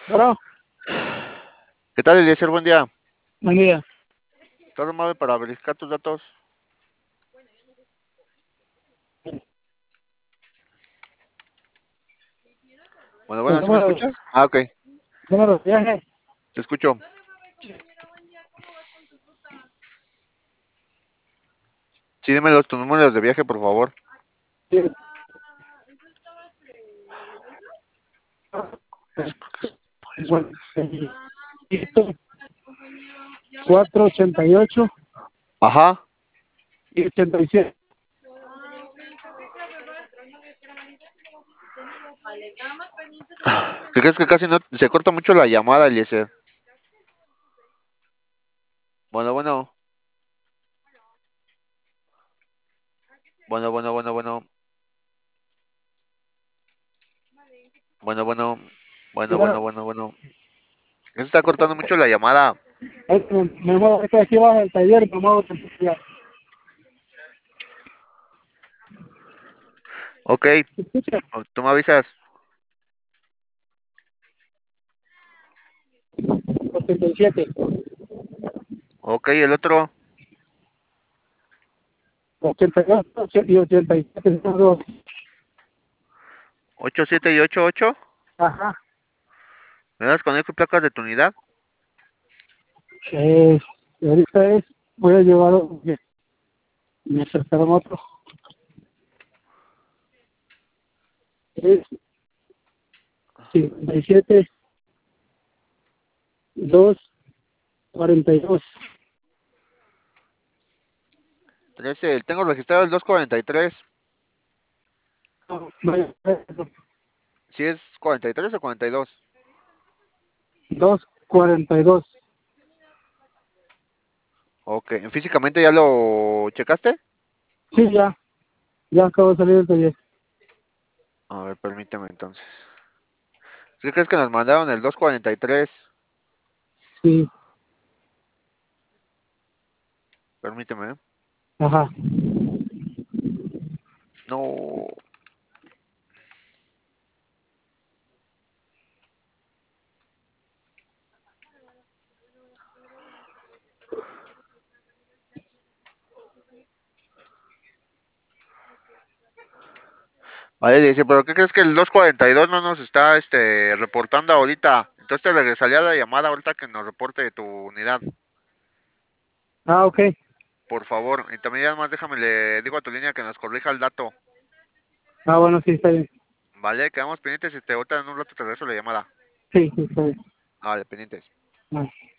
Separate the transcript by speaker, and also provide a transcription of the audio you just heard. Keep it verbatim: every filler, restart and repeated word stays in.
Speaker 1: Bueno,
Speaker 2: ¿Qué tal, Eliezer? Buen día.
Speaker 1: buen día.
Speaker 2: ¿Estás amable para verificar tus datos? Bueno,
Speaker 1: El
Speaker 2: bueno, ¿sí me
Speaker 1: número,
Speaker 2: escuchas? Ah, ok,
Speaker 1: número de viaje.
Speaker 2: te escucho. Sí, dime los, tus números de viaje, por favor.
Speaker 1: Cuatro ochenta y ocho
Speaker 2: Ajá.
Speaker 1: y ochenta y siete.
Speaker 2: ¿Qué crees que casi no se corta mucho la llamada, Eliezer? Bueno, bueno, bueno, bueno, bueno, bueno, bueno, bueno, bueno, bueno, bueno, bueno. Se está cortando mucho la llamada.
Speaker 1: Me muevo estoy aquí abajo del taller, me muevo ya.
Speaker 2: Ok,
Speaker 1: ¿Se escucha?
Speaker 2: tú me avisas.
Speaker 1: Ochenta y siete.
Speaker 2: Ok, el otro,
Speaker 1: Ochenta y ocho y ochenta y siete. Son dos.
Speaker 2: ocho siete y ocho ocho.
Speaker 1: Ajá.
Speaker 2: ¿Me das con eco y placas de tu unidad?
Speaker 1: Eh, ahorita es, voy a llevar, porque me acercaron otro. Es cincuenta y siete, dos, cuarenta y dos.
Speaker 2: trece, tengo registrado el dos cuarenta y tres.
Speaker 1: No, vaya,
Speaker 2: ¿Si es cuarenta y tres o cuarenta y dos?
Speaker 1: dos, cuarenta y dos.
Speaker 2: Ok, ¿físicamente ya lo checaste?
Speaker 1: Sí, ya, ya acabo de salir del taller.
Speaker 2: A ver, permíteme entonces. ¿Qué crees que nos mandaron el dos cuarenta y tres?
Speaker 1: Sí,
Speaker 2: Permíteme, ¿eh?
Speaker 1: ajá.
Speaker 2: No. Vale, dice, pero ¿qué crees que el dos cuarenta y dos no nos está este, reportando ahorita? Entonces te regresaría la llamada ahorita que nos reporte tu unidad,
Speaker 1: Ah, ok.
Speaker 2: por favor. Y también además déjame, le digo a tu línea que nos corrija el dato.
Speaker 1: Ah, bueno, sí, está bien.
Speaker 2: Vale, quedamos pendientes y te ahorita en un rato te regreso la llamada.
Speaker 1: Sí, sí, está bien.
Speaker 2: Vale, pendientes.
Speaker 1: Ah.